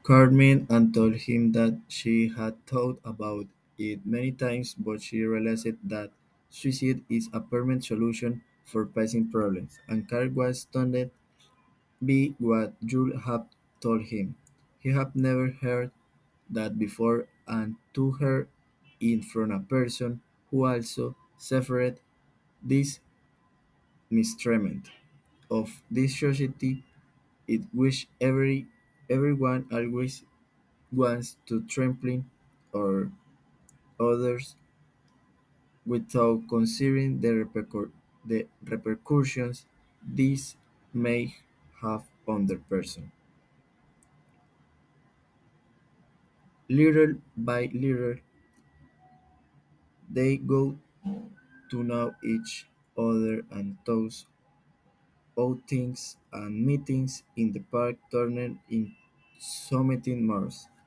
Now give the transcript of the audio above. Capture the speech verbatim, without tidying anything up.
Carmen and told him that she had thought about it many times, but she realized that suicide is a permanent solution for passing problems, and Carl was stunned by what Jules had told him. He had never heard that before, and to her in from a person who also suffered this mistreatment of this society, it which every everyone always wants to trample or others without considering the, repercur- the repercussions this may have on the person. Little by little, they go to know each other, and those outings and meetings in the park turn into something more.